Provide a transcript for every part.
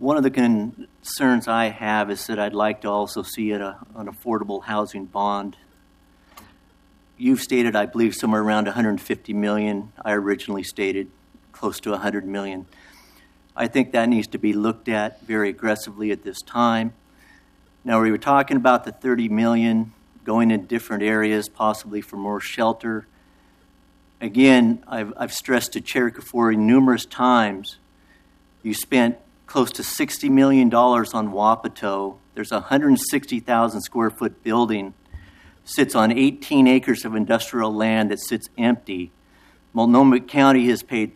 One of the concerns I have is that I'd like to also see an affordable housing bond. You've stated, I believe, somewhere around $150 million. I originally stated close to $100 million. I think that needs to be looked at very aggressively at this time. Now, we were talking about the $30 million going in different areas, possibly for more shelter. Again, I've stressed to Chair Kafoury numerous times, you spent close to $60 million on Wapato. There's a 160,000 square foot building, sits on 18 acres of industrial land that sits empty. Multnomah County has paid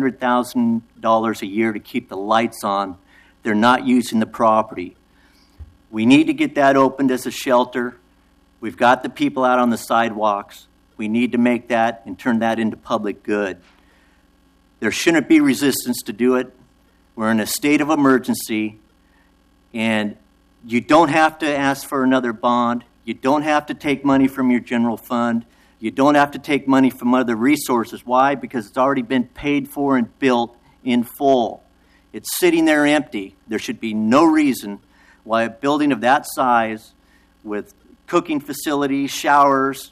$300,000 a year to keep the lights on. They're not using the property. We need to get that opened as a shelter. We've got the people out on the sidewalks. We need to make that and turn that into public good. There shouldn't be resistance to do it. We're in a state of emergency, and you don't have to ask for another bond. You don't have to take money from your general fund. You don't have to take money from other resources. Why? Because it's already been paid for and built in full. It's sitting there empty. There should be no reason why a building of that size with cooking facilities, showers,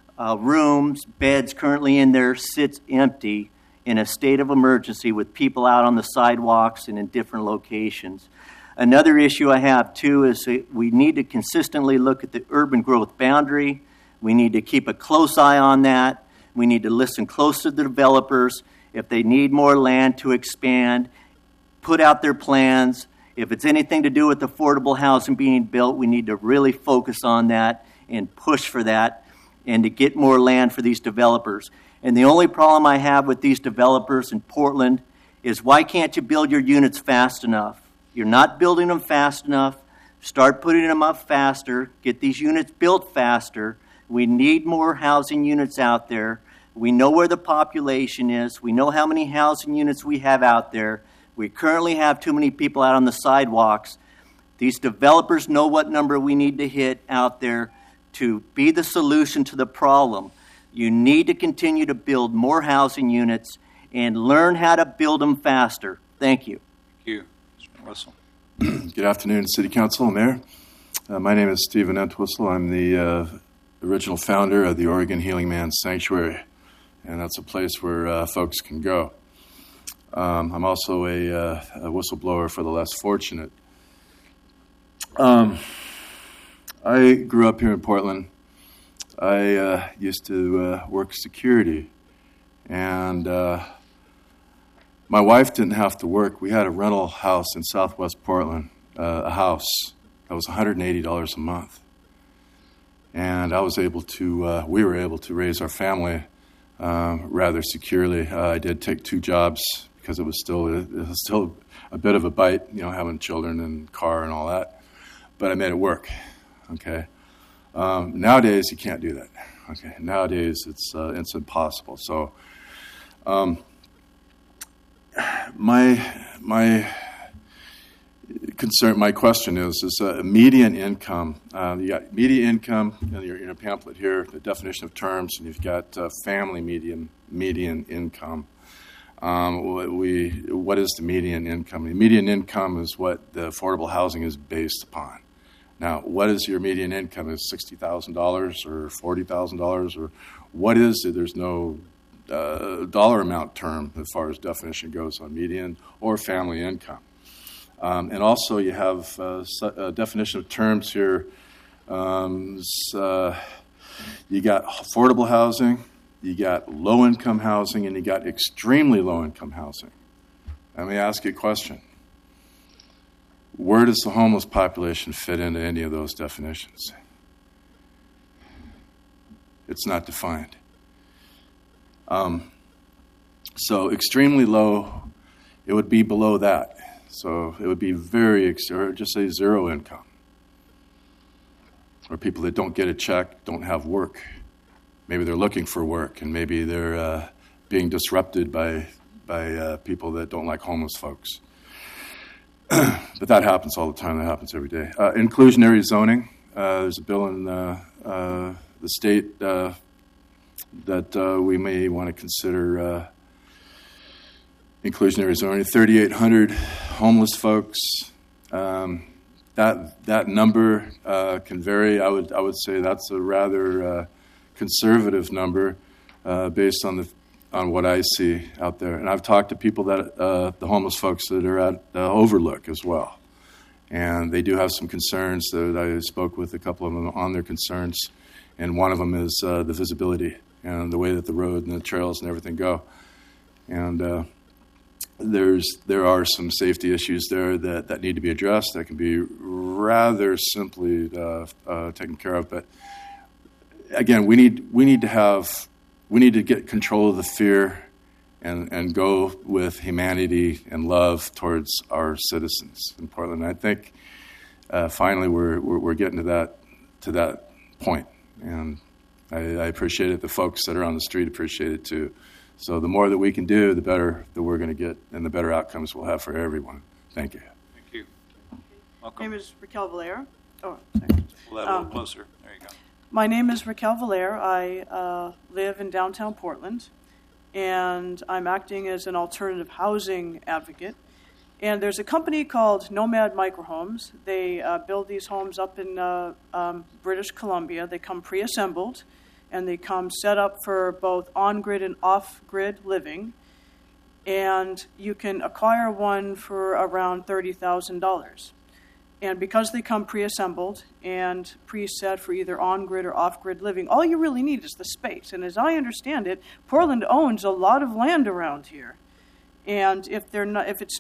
rooms, beds currently in there sits empty in a state of emergency with people out on the sidewalks and in different locations. Another issue I have, too, is that we need to consistently look at the urban growth boundary. We need to keep a close eye on that. We need to listen close to the developers. If they need more land to expand, put out their plans. If it's anything to do with affordable housing being built, we need to really focus on that and push for that and to get more land for these developers. And the only problem I have with these developers in Portland is why can't you build your units fast enough? You're not building them fast enough. Start putting them up faster. Get these units built faster. We need more housing units out there. We know where the population is. We know how many housing units we have out there. We currently have too many people out on the sidewalks. These developers know what number we need to hit out there to be the solution to the problem. You need to continue to build more housing units and learn how to build them faster. Thank you. Thank you. Mr. Whistle. Good afternoon, City Council, Mayor. My name is Stephen Entwistle. I'm the original founder of the Oregon Healing Man Sanctuary, and that's a place where folks can go. I'm also a whistleblower for the less fortunate. I grew up here in Portland. I used to work security, and my wife didn't have to work. We had a rental house in Southwest Portland, a house that was $180 a month. And I was able to, we were able to raise our family rather securely. I did take 2 jobs because it was still a bit of a bite, you know, having children and car and all that. But I made it work, okay? Nowadays, you can't do that, okay? Nowadays, it's impossible. So my concern, my question is median income. You got median income in your pamphlet here, the definition of terms, and you've got family median income. What is the median income? The median income is what the affordable housing is based upon. Now, what is your median income? Is $60,000 or $40,000 or what is it? There's no dollar amount term as far as definition goes on median or family income. And also you have a definition of terms here. You got affordable housing, you got low-income housing, and you got extremely low-income housing. Let me ask you a question. Where does the homeless population fit into any of those definitions? It's not defined. So extremely low, it would be below that. So it would be or just say zero income. Or people that don't get a check, don't have work. Maybe they're looking for work, and maybe they're being disrupted by people that don't like homeless folks. But that happens all the time. That happens every day. Inclusionary zoning. There's a bill in the state that we may want to consider inclusionary zoning. 3,800 homeless folks. That number can vary. I would say that's a rather conservative number based on what I see out there. And I've talked to people that the homeless folks that are at Overlook as well, and they do have some concerns. That I spoke with a couple of them on their concerns, and one of them is the visibility and the way that the road and the trails and everything go. And there are some safety issues there that need to be addressed that can be rather simply taken care of. But again, we need to get control of the fear and go with humanity and love towards our citizens in Portland. I think finally we're getting to that point, and I appreciate it. The folks that are on the street appreciate it too. So the more that we can do, the better that we're going to get, and the better outcomes we'll have for everyone. Thank you. Thank you. Welcome. My name is Raquel Valera. Oh, sorry. Pull that a little closer. There you go. My name is Raquel Valera. I live in downtown Portland, and I'm acting as an alternative housing advocate. And there's a company called Nomad Microhomes. They build these homes up in British Columbia. They come pre-assembled, and they come set up for both on-grid and off-grid living. And you can acquire one for around $30,000. And because they come pre-assembled and preset for either on-grid or off-grid living, all you really need is the space. And as I understand it, Portland owns a lot of land around here. And if the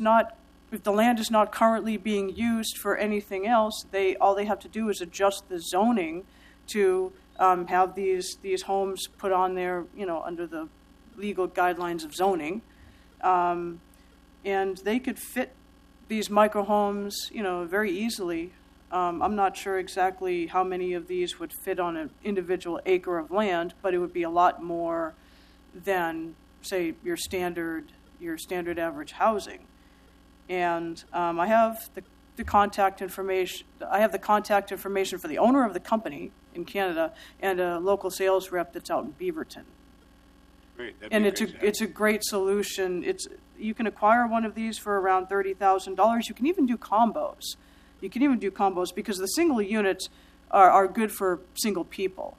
land is not currently being used for anything else, all they have to do is adjust the zoning to have these homes put on there, under the legal guidelines of zoning, and they could fit these micro homes, very easily. I'm not sure exactly how many of these would fit on an individual acre of land, but it would be a lot more than, say, your standard average housing. And I have the contact information. I have the contact information for the owner of the company in Canada and a local sales rep that's out in Beaverton. Great. And it's a great solution. You can acquire one of these for around $30,000. You can even do combos. Because the single units are good for single people.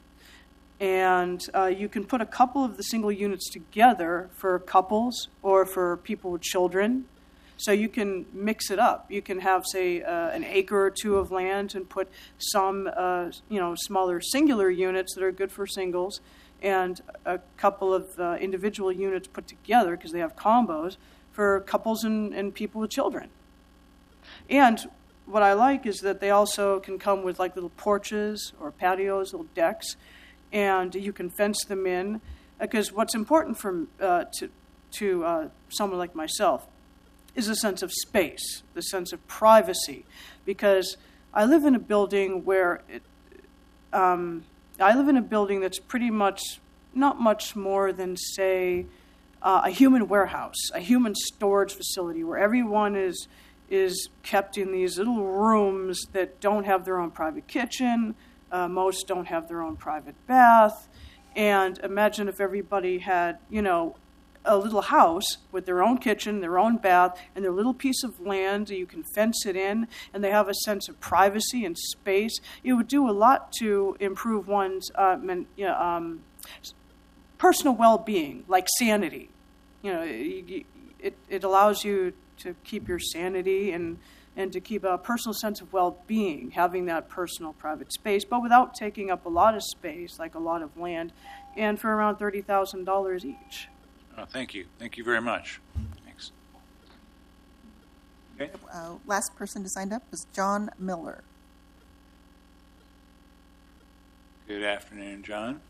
And you can put a couple of the single units together for couples or for people with children. So you can mix it up. You can have, say, an acre or two of land and put some, smaller singular units that are good for singles, and a couple of individual units put together, because they have combos, for couples and people with children. And what I like is that they also can come with like little porches or patios, little decks, and you can fence them in. Because what's important to someone like myself is a sense of space, the sense of privacy, because I live in a building that's pretty much not much more than, say, a human warehouse, a human storage facility where everyone is kept in these little rooms that don't have their own private kitchen. Most don't have their own private bath. And imagine if everybody had, a little house with their own kitchen, their own bath, and their little piece of land. You can fence it in, and they have a sense of privacy and space. It would do a lot to improve one's personal well-being, like sanity. It allows you to keep your sanity and to keep a personal sense of well-being, having that personal private space, but without taking up a lot of space, like a lot of land, and for around $30,000 each. Oh, thank you. Thank you very much. Thanks. Okay. Last person who signed up was John Miller. Good afternoon, John.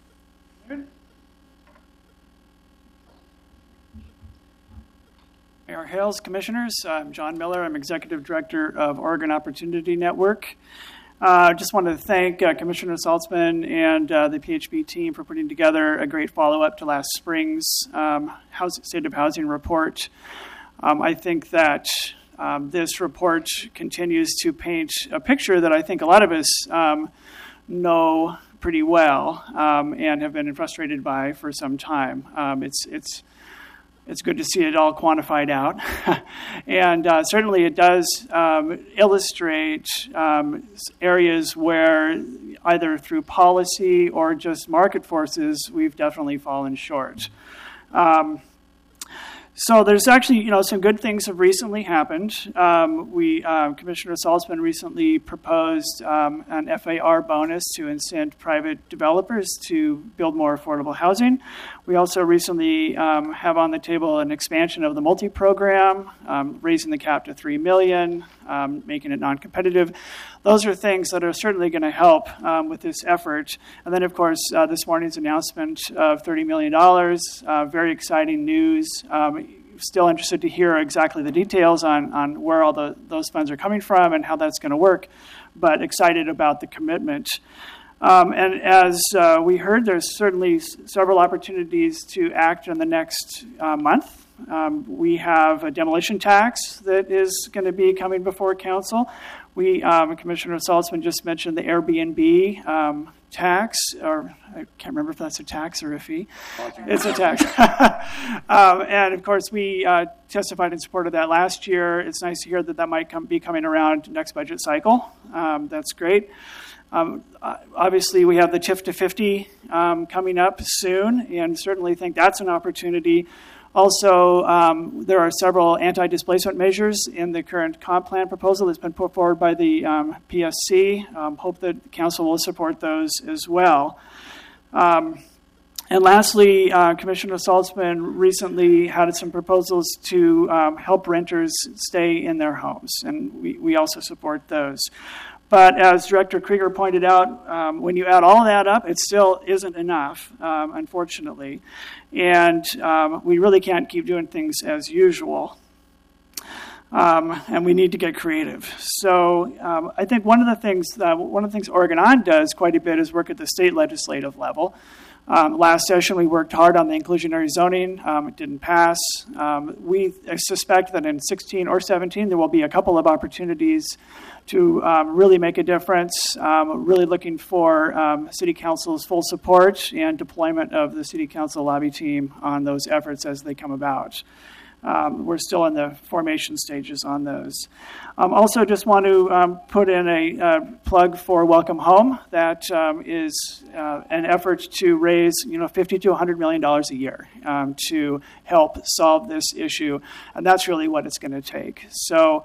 Mayor Hales, Commissioners, I'm John Miller. I'm Executive Director of Oregon Opportunity Network. I just wanted to thank Commissioner Saltzman and the PHB team for putting together a great follow-up to last spring's State of Housing report. I think that this report continues to paint a picture that I think a lot of us know pretty well and have been frustrated by for some time. It's it's good to see it all quantified out. And certainly it does illustrate areas where either through policy or just market forces, we've definitely fallen short. So there's actually, some good things have recently happened. Commissioner Saltzman recently proposed an FAR bonus to incent private developers to build more affordable housing. We also recently have on the table an expansion of the multi-program, raising the cap to $3 million, making it non-competitive. Those are things that are certainly going to help with this effort. And then, of course, this morning's announcement of $30 million, very exciting news. Still interested to hear exactly the details on where all those funds are coming from and how that's going to work, but excited about the commitment. And as we heard, there's certainly several opportunities to act in the next month. We have a demolition tax that is going to be coming before council. Commissioner Saltzman just mentioned the Airbnb tax, or I can't remember if that's a tax or a fee. It's a tax. And of course, we testified in support of that last year. It's nice to hear that might be coming around next budget cycle. That's great. Obviously, we have the TIF to 50 coming up soon, and certainly think that's an opportunity. Also, there are several anti-displacement measures in the current comp plan proposal that's been put forward by the PSC. Hope that the council will support those as well. And lastly, Commissioner Saltzman recently had some proposals to help renters stay in their homes, and we also support those. But as Director Krieger pointed out, when you add all that up, it still isn't enough, unfortunately. And we really can't keep doing things as usual. And we need to get creative. So I think one of the things Oregon On does quite a bit is work at the state legislative level. Last session, we worked hard on the inclusionary zoning. It didn't pass. We suspect that in 16 or 17, there will be a couple of opportunities to really make a difference. Really looking for City Council's full support and deployment of the City Council lobby team on those efforts as they come about. We're still in the formation stages on those. Also, just want to put in a plug for Welcome Home. That is an effort to raise, $50 to $100 million a year to help solve this issue, and that's really what it's going to take. So.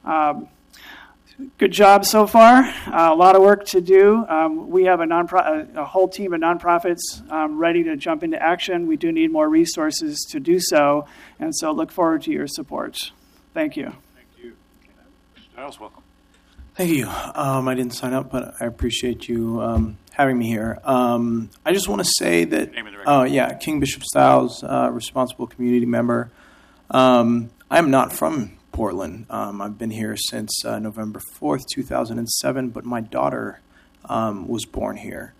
Good job so far. A lot of work to do. We have a whole team of nonprofits ready to jump into action. We do need more resources to do so, and so look forward to your support. Thank you. Thank you. Mr. Stiles, welcome. Thank you. I didn't sign up, but I appreciate you having me here. I just want to say that, Name of the record. King Bishop Stiles, responsible community member. I'm not from Portland. I've been here since November 4th, 2007, but my daughter was born here.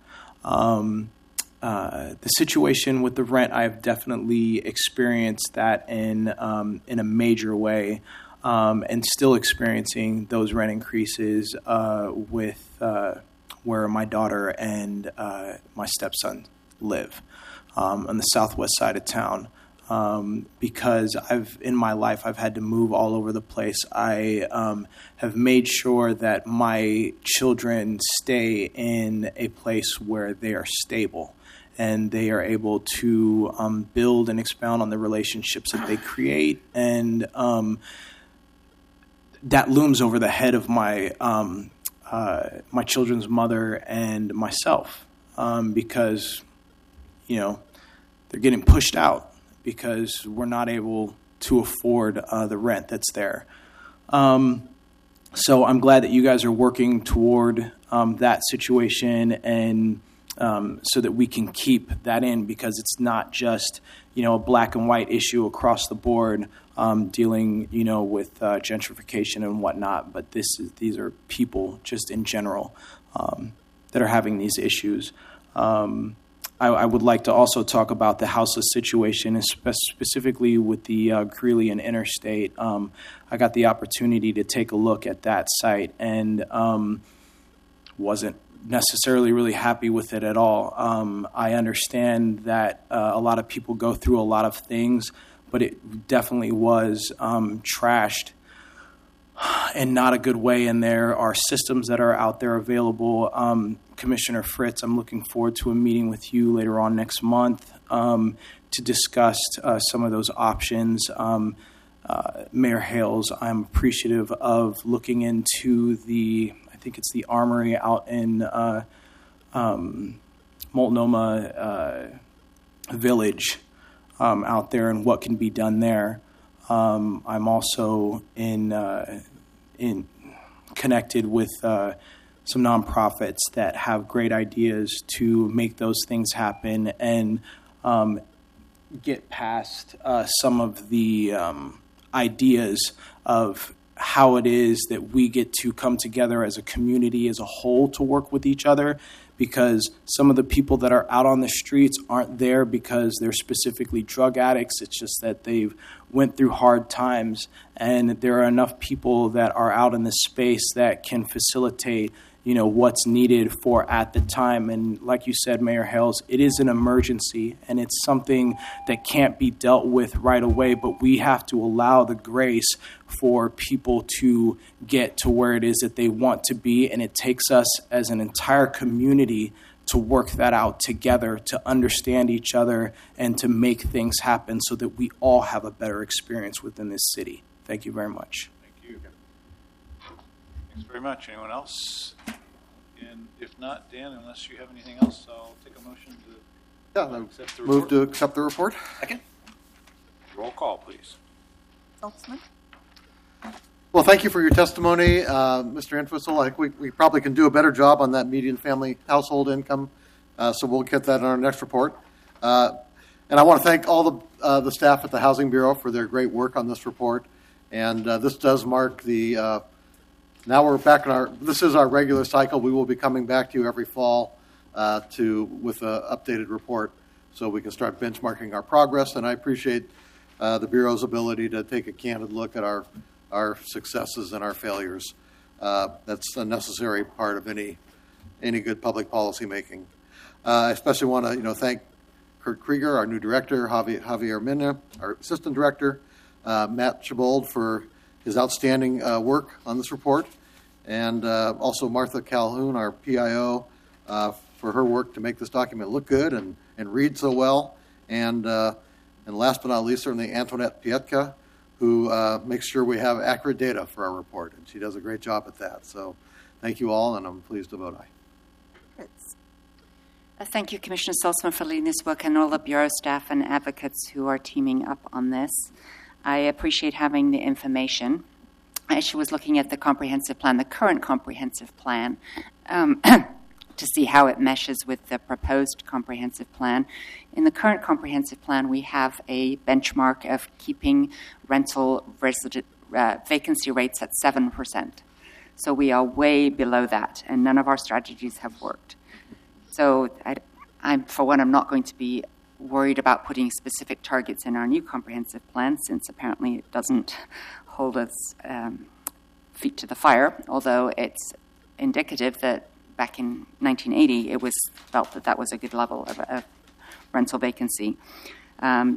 The situation with the rent, I have definitely experienced that in a major way, and still experiencing those rent increases with where my daughter and my stepson live on the southwest side of town. Because in my life, I've had to move all over the place. I have made sure that my children stay in a place where they are stable and they are able to build and expound on the relationships that they create. And that looms over the head of my my children's mother and myself because, they're getting pushed out. Because we're not able to afford the rent that's there. So I'm glad that you guys are working toward that situation and so that we can keep that in because it's not just, a black and white issue across the board dealing, with gentrification and whatnot, but these are people just in general that are having these issues. I would like to also talk about the houseless situation, specifically with the Greeley and Interstate. I got the opportunity to take a look at that site and wasn't necessarily really happy with it at all. I understand that a lot of people go through a lot of things, but it definitely was trashed in not a good way. And there are systems that are out there available. Commissioner Fritz, I'm looking forward to a meeting with you later on next month to discuss some of those options. Mayor Hales, I'm appreciative of looking into I think it's the Armory out in Multnomah Village out there and what can be done there. I'm also in connected with some nonprofits that have great ideas to make those things happen and get past some of the ideas of how it is that we get to come together as a community as a whole to work with each other, because some of the people that are out on the streets aren't there because they're specifically drug addicts. It's just that they've went through hard times, and there are enough people that are out in the space that can facilitate what's needed for at the time. And like you said, Mayor Hales, it is an emergency, and it's something that can't be dealt with right away, but we have to allow the grace for people to get to where it is that they want to be, and it takes us as an entire community to work that out together, to understand each other, and to make things happen so that we all have a better experience within this city. Thank you very much. Thank you. Thanks very much. Anyone else? And if not, Dan, unless you have anything else, I'll take a motion to accept the report. Move to accept the report. Second. Roll call, please. Saltzman? Well, thank you for your testimony, Mr. Entwistle. I think we probably can do a better job on that median family household income, so we'll get that in our next report. And I want to thank all the staff at the Housing Bureau for their great work on this report. And this does mark the now we're back in this is our regular cycle. We will be coming back to you every fall with an updated report so we can start benchmarking our progress. And I appreciate the Bureau's ability to take a candid look at our successes and our failures. That's a necessary part of any good public policy making. I especially want to thank Kurt Krieger, our new director, Javier Mina, our assistant director, Matt Chabold for his outstanding work on this report, and also Martha Calhoun, our PIO, for her work to make this document look good and read so well. And last but not least, certainly Antoinette Pietka, who makes sure we have accurate data for our report, and she does a great job at that. So thank you all, and I'm pleased to vote aye. Fritz? Thank you, Commissioner Saltzman, for leading this work, and all the Bureau staff and advocates who are teaming up on this. I appreciate having the information. I actually was looking at the comprehensive plan, the current comprehensive plan, to see how it meshes with the proposed comprehensive plan. In the current comprehensive plan, we have a benchmark of keeping rental vacancy rates at 7%. So we are way below that, and none of our strategies have worked. So I'm not going to be worried about putting specific targets in our new comprehensive plan, since apparently it doesn't hold its feet to the fire, although it's indicative that back in 1980 it was felt that was a good level of rental vacancy. I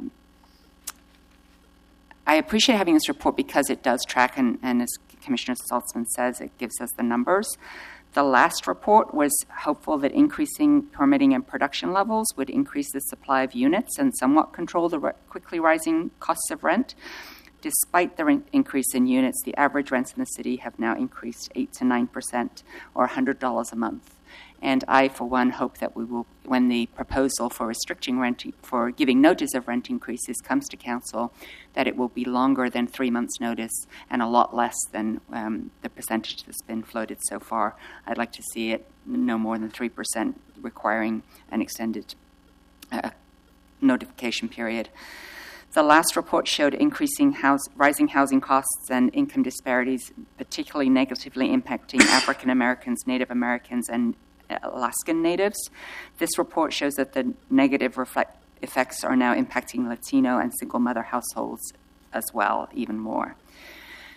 appreciate having this report because it does track, and as Commissioner Saltzman says, it gives us the numbers. The last report was hopeful that increasing permitting and production levels would increase the supply of units and somewhat control the quickly rising costs of rent. Despite the increase in units, the average rents in the city have now increased 8 to 9%, or $100 a month. And I, for one, hope that we will, when the proposal for restricting rent, for giving notice of rent increases comes to council, that it will be longer than 3 months' notice and a lot less than the percentage that's been floated so far. I'd like to see it no more than 3%, requiring an extended notification period. The last report showed rising housing costs and income disparities, particularly negatively impacting African Americans, Native Americans, and Alaskan Natives. This report shows that the negative effects are now impacting Latino and single mother households as well, even more.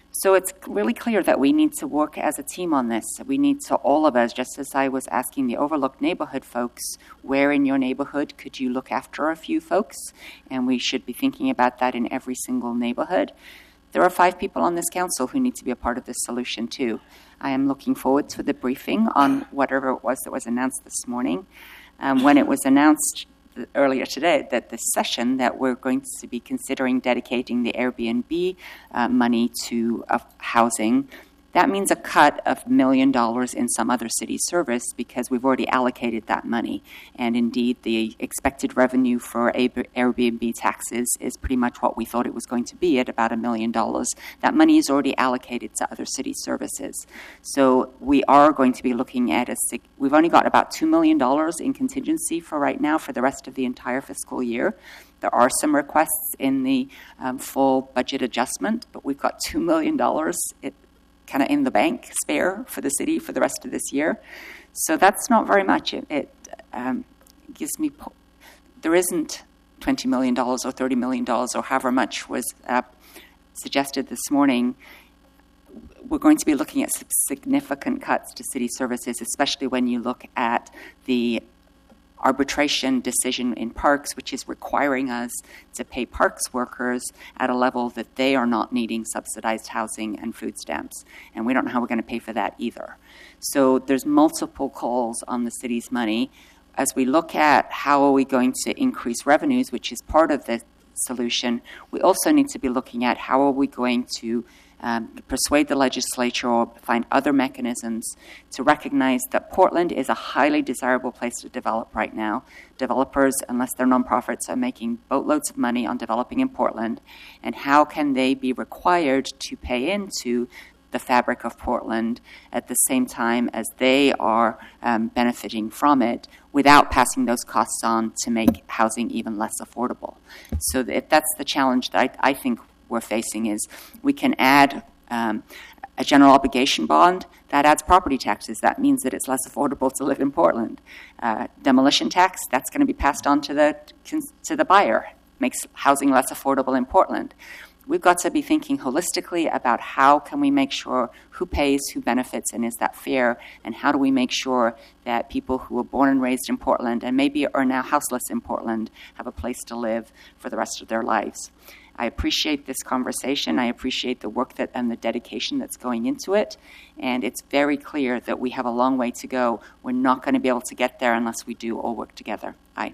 So it's really clear that we need to work as a team on this. We need to, all of us, just as I was asking the overlooked neighborhood folks, where in your neighborhood could you look after a few folks? And we should be thinking about that in every single neighborhood. There are 5 people on this council who need to be a part of this solution too. I am looking forward to the briefing on whatever it was that was announced this morning. When it was announced earlier today that this session that we're going to be considering dedicating the Airbnb money to housing, that means a cut of $1 million in some other city service because we've already allocated that money. And indeed, the expected revenue for Airbnb taxes is pretty much what we thought it was going to be at about $1 million. That money is already allocated to other city services. So we are going to be looking at we've only got about $2 million in contingency for right now for the rest of the entire fiscal year. There are some requests in the full budget adjustment, but we've got $2 million kind of in the bank spare for the city for the rest of this year. So that's not very much. It gives me, there isn't $20 million or $30 million or however much was suggested this morning. We're going to be looking at significant cuts to city services, especially when you look at the arbitration decision in parks, which is requiring us to pay parks workers at a level that they are not needing subsidized housing and food stamps. And we don't know how we're going to pay for that either. So there's multiple calls on the city's money. As we look at how are we going to increase revenues, which is part of the solution, we also need to be looking at how are we going to persuade the legislature or find other mechanisms to recognize that Portland is a highly desirable place to develop right now. Developers, unless they're nonprofits, are making boatloads of money on developing in Portland. And how can they be required to pay into the fabric of Portland at the same time as they are benefiting from it without passing those costs on to make housing even less affordable? So that's the challenge that I think we're facing is we can add a general obligation bond that adds property taxes. That means that it's less affordable to live in Portland. Demolition tax, that's going to be passed on to the buyer, makes housing less affordable in Portland. We've got to be thinking holistically about how can we make sure who pays, who benefits, and is that fair, and how do we make sure that people who were born and raised in Portland and maybe are now houseless in Portland have a place to live for the rest of their lives. I appreciate this conversation. I appreciate the work and the dedication that's going into it. And it's very clear that we have a long way to go. We're not going to be able to get there unless we do all work together. Aye.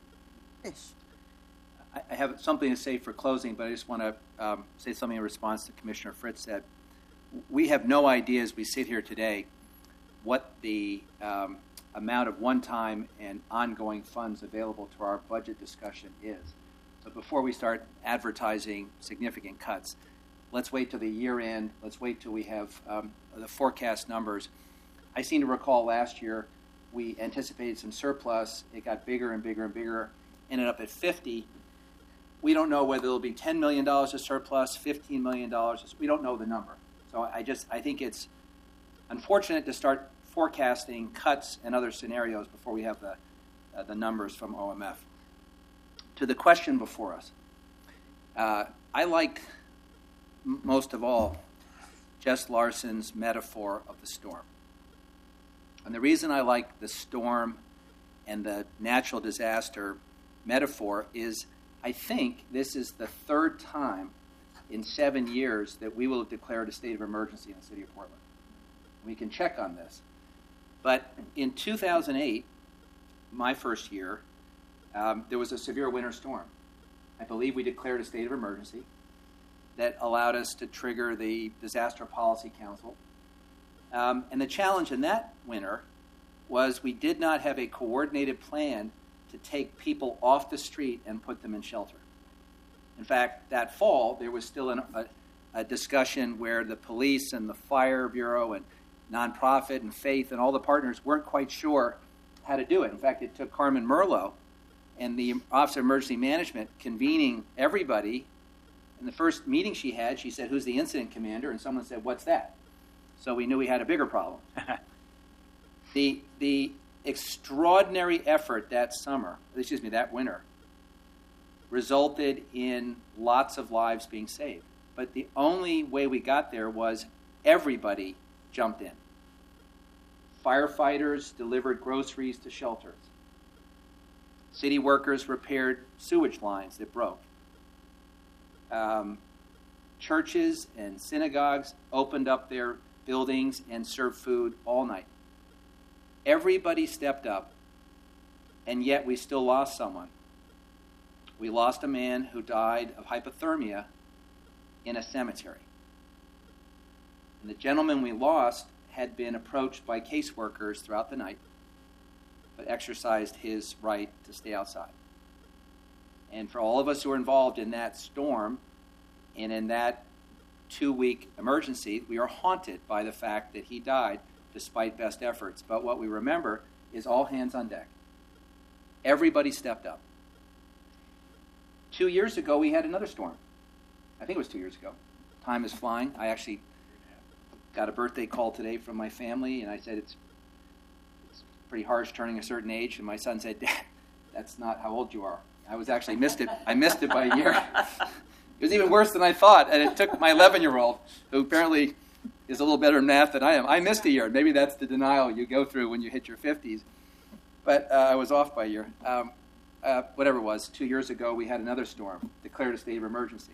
I have something to say for closing, but I just want to say something in response to Commissioner Fritz said. We have no idea as we sit here today what the amount of one-time and ongoing funds available to our budget discussion is. So before we start advertising significant cuts, let's wait till the year end. Let's wait till we have the forecast numbers. I seem to recall last year we anticipated some surplus. It got bigger and bigger and bigger, ended up at 50. We don't know whether it'll be $10 million of surplus, $15 million. We don't know the number. So I think it's unfortunate to start forecasting cuts and other scenarios before we have the numbers from OMF. To the question before us, I liked most of all Jess Larson's metaphor of the storm. And the reason I like the storm and the natural disaster metaphor is I think this is the third time in 7 years that we will have declared a state of emergency in the city of Portland. We can check on this. But in 2008, my first year, there was a severe winter storm. I believe we declared a state of emergency that allowed us to trigger the Disaster Policy Council. And the challenge in that winter was we did not have a coordinated plan to take people off the street and put them in shelter. In fact, that fall, there was still a discussion where the police and the fire bureau and nonprofit and faith and all the partners weren't quite sure how to do it. In fact, it took Carmen Merlo and the Office of Emergency Management convening everybody. In the first meeting she had, she said, "Who's the incident commander?" And someone said, "What's that?" So we knew we had a bigger problem. The extraordinary effort that winter, resulted in lots of lives being saved. But the only way we got there was everybody jumped in. Firefighters delivered groceries to shelters. City workers repaired sewage lines that broke. Churches and synagogues opened up their buildings and served food all night. Everybody stepped up, and yet we still lost someone. We lost a man who died of hypothermia in a cemetery. And the gentleman we lost had been approached by caseworkers throughout the night, but exercised his right to stay outside. And for all of us who were involved in that storm and in that 2-week emergency, we are haunted by the fact that he died despite best efforts. But what we remember is all hands on deck. Everybody stepped up. 2 years ago, we had another storm. I think it was 2 years ago. Time is flying. I actually got a birthday call today from my family, and I said it's pretty harsh turning a certain age. And my son said, "Dad, that's not how old you are." I was actually missed it. I missed it by a year. It was even worse than I thought, and it took my 11-year-old, who apparently is a little better in math than I am. I missed a year. Maybe that's the denial you go through when you hit your 50s. But I was off by a year. Whatever it was, 2 years ago, we had another storm, declared a state of emergency.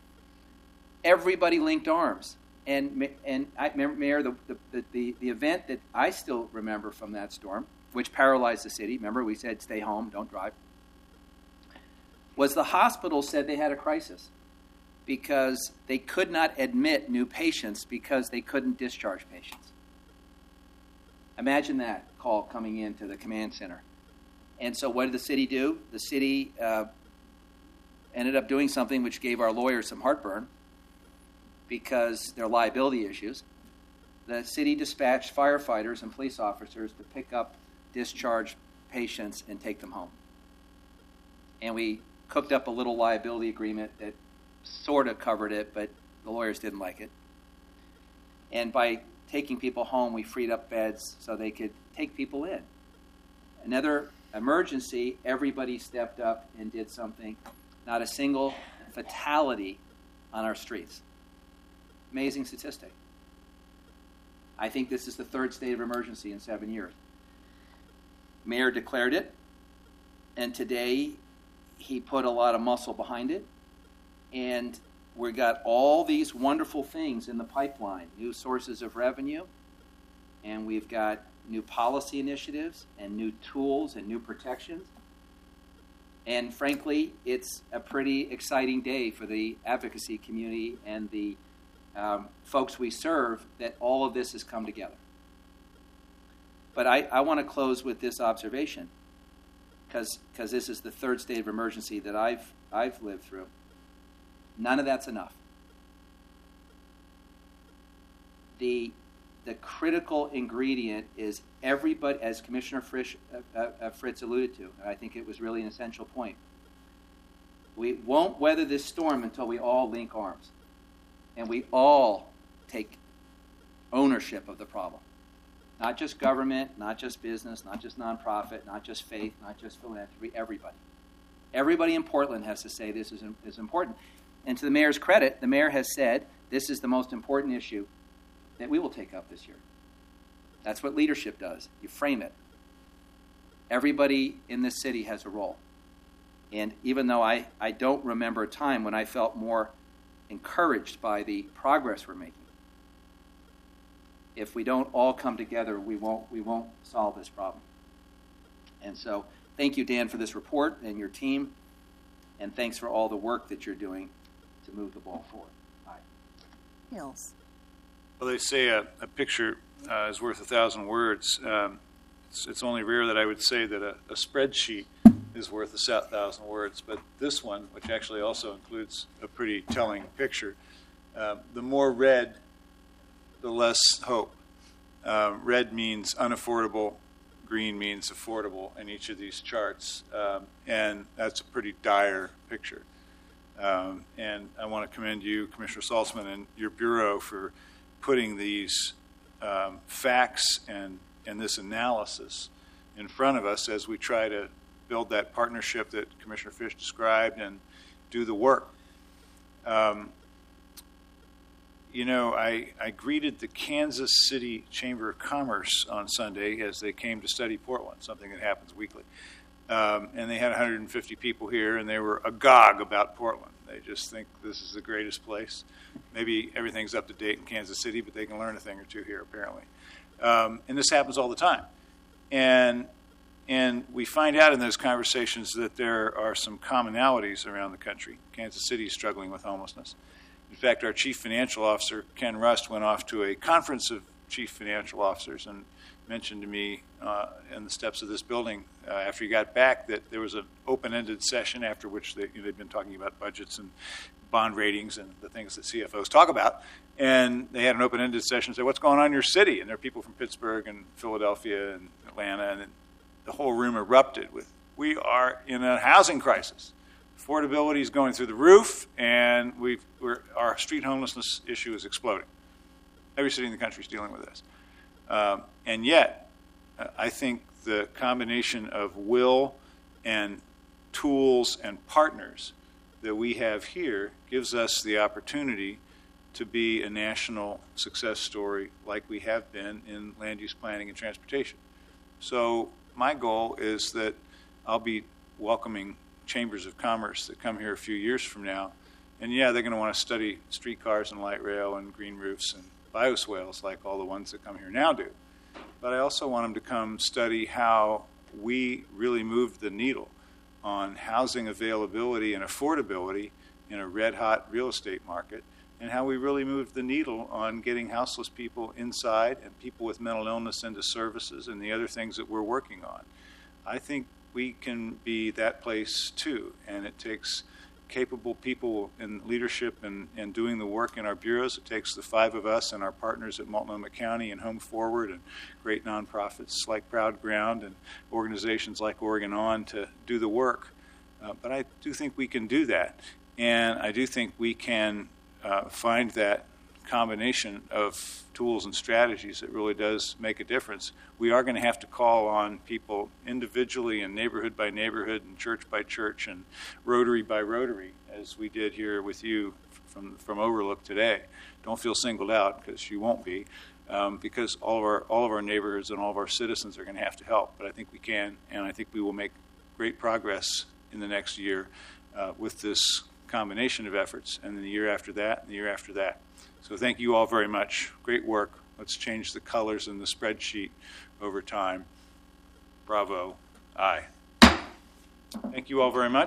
Everybody linked arms. And Mayor, the event that I still remember from that storm, which paralyzed the city, remember we said stay home, don't drive, was the hospital said they had a crisis because they could not admit new patients because they couldn't discharge patients. Imagine that call coming into the command center. And so what did the city do? The city ended up doing something which gave our lawyers some heartburn because there are liability issues. The city dispatched firefighters and police officers to pick up discharged patients and take them home. And we cooked up a little liability agreement that sort of covered it, but the lawyers didn't like it. And by taking people home, we freed up beds so they could take people in. Another emergency, everybody stepped up and did something. Not a single fatality on our streets. Amazing statistic. I think this is the third state of emergency in 7 years. Mayor declared it, and today he put a lot of muscle behind it, and we got all these wonderful things in the pipeline, new sources of revenue, and we've got new policy initiatives and new tools and new protections. And frankly, it's a pretty exciting day for the advocacy community and the folks we serve that all of this has come together. But I want to close with this observation because this is the third state of emergency that I've lived through. None of that's enough. The critical ingredient is everybody, as Commissioner Fritz alluded to, and I think it was really an essential point. We won't weather this storm until we all link arms and we all take ownership of the problem. Not just government, not just business, not just nonprofit, not just faith, not just philanthropy, everybody. Everybody in Portland has to say this is important. And to the mayor's credit, the mayor has said this is the most important issue that we will take up this year. That's what leadership does. You frame it. Everybody in this city has a role. And even though I don't remember a time when I felt more encouraged by the progress we're making, if we don't all come together, we won't solve this problem. And so thank you, Dan, for this report and your team, and thanks for all the work that you're doing to move the ball forward. Bye. Hills. Well, they say a picture is worth 1,000 words. It's only rare that I would say that a spreadsheet is worth 1,000 words, but this one, which actually also includes a pretty telling picture, the more red, the less hope. Red means unaffordable, green means affordable in each of these charts, and that's a pretty dire picture. And I want to commend you, Commissioner Saltzman, and your Bureau for putting these facts and this analysis in front of us as we try to build that partnership that Commissioner Fish described and do the work. I greeted the Kansas City Chamber of Commerce on Sunday as they came to study Portland, something that happens weekly. And they had 150 people here, and they were agog about Portland. They just think this is the greatest place. Maybe everything's up to date in Kansas City, but they can learn a thing or two here, apparently. And this happens all the time. And we find out in those conversations that there are some commonalities around the country. Kansas City is struggling with homelessness. In fact, our chief financial officer, Ken Rust, went off to a conference of chief financial officers and mentioned to me in the steps of this building after he got back that there was an open-ended session after which they'd been talking about budgets and bond ratings and the things that CFOs talk about. And they had an open-ended session and said, what's going on in your city? And there are people from Pittsburgh and Philadelphia and Atlanta, and the whole room erupted with, we are in a housing crisis. Affordability is going through the roof, and our street homelessness issue is exploding. Every city in the country is dealing with this. And yet, I think the combination of will and tools and partners that we have here gives us the opportunity to be a national success story like we have been in land use planning and transportation. So my goal is that I'll be welcoming chambers of commerce that come here a few years from now. And yeah, they're going to want to study streetcars and light rail and green roofs and bioswales like all the ones that come here now do. But I also want them to come study how we really moved the needle on housing availability and affordability in a red-hot real estate market, and how we really moved the needle on getting houseless people inside and people with mental illness into services and the other things that we're working on. I think we can be that place too, and it takes capable people in leadership and doing the work in our bureaus. It takes the 5 of us and our partners at Multnomah County and Home Forward and great nonprofits like Proud Ground and organizations like Oregon On to do the work. But I do think we can do that, and I do think we can find that combination of tools and strategies that really does make a difference. We are going to have to call on people individually and neighborhood by neighborhood and church by church and rotary by rotary, as we did here with you from Overlook today. Don't feel singled out, because you won't be, because all of our neighborhoods and all of our citizens are going to have to help. But I think we can, and I think we will make great progress in the next year with this combination of efforts, and then the year after that, and the year after that. So thank you all very much. Great work. Let's change the colors in the spreadsheet over time. Bravo. Aye. Thank you all very much.